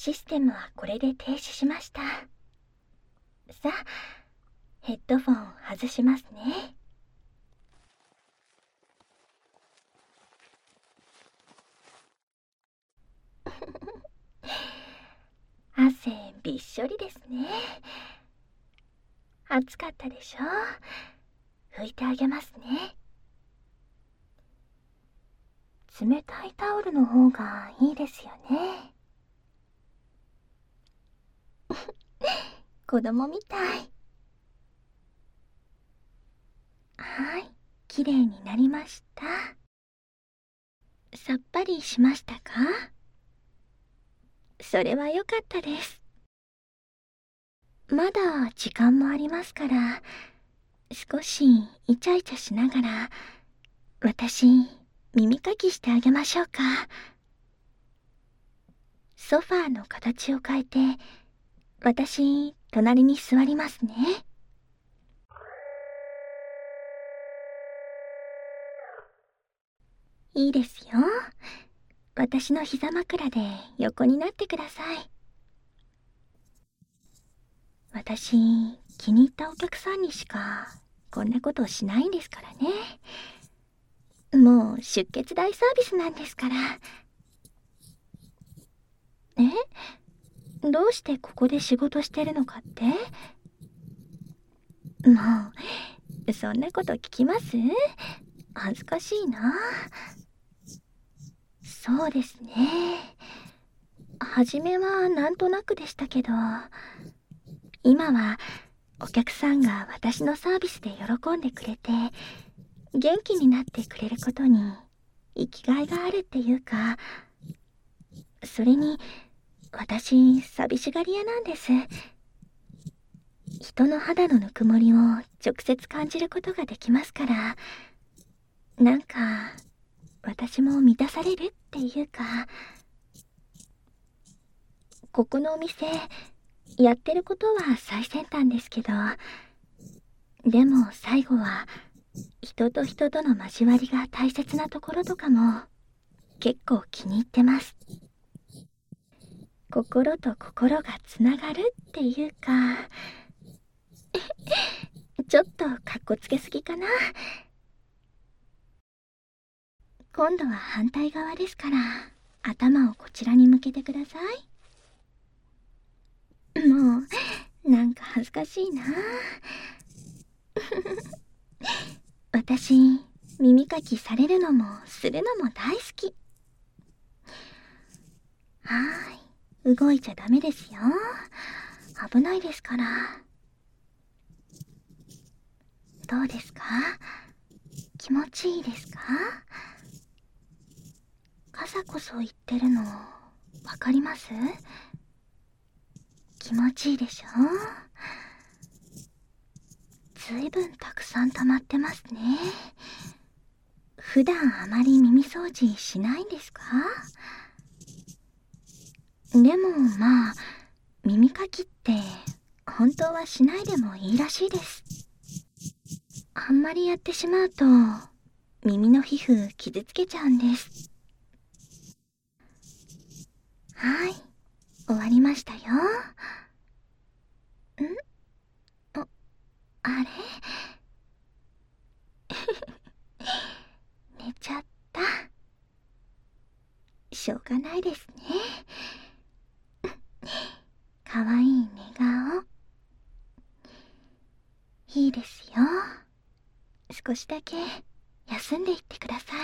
システムはこれで停止しました。さあ、ヘッドフォン外しますね。汗びっしょりですね。暑かったでしょ。拭いてあげますね。冷たいタオルの方がいいですよね。子供みたい。はい、きれいになりました。さっぱりしましたか？それは良かったです。まだ時間もありますから、少しイチャイチャしながら、私、耳かきしてあげましょうか。ソファーの形を変えて、私、隣に座りますね。いいですよ。私の膝枕で横になってください。私、気に入ったお客さんにしかこんなことしないんですからね。もう出血大サービスなんですから。どうしてここで仕事してるのかって？もう、そんなこと聞きます？恥ずかしいな。そうですね。初めはなんとなくでしたけど、今はお客さんが私のサービスで喜んでくれて、元気になってくれることに生きがいがあるっていうか、それに私寂しがり屋なんです。人の肌のぬくもりを直接感じることができますから、なんか私も満たされるっていうか、ここのお店やってることは最先端ですけど、でも最後は人と人との交わりが大切なところとかも結構気に入ってます。心と心がつながるっていうか、ちょっとかっこつけすぎかな。今度は反対側ですから、頭をこちらに向けてください。もう、なんか恥ずかしいな。私、耳かきされるのもするのも大好き。動いちゃダメですよ。危ないですから。どうですか？気持ちいいですか？傘こそ言ってるのわかります？気持ちいいでしょ？ずいぶんたくさん溜まってますね。普段あまり耳掃除しないんですか？でもまあ、耳かきって本当はしないでもいいらしいです。あんまりやってしまうと耳の皮膚傷つけちゃうんです。はい、終わりましたよ。あ、あれ寝ちゃった。しょうがないですね。かわいい寝顔。いいですよ。少しだけ休んでいってくださ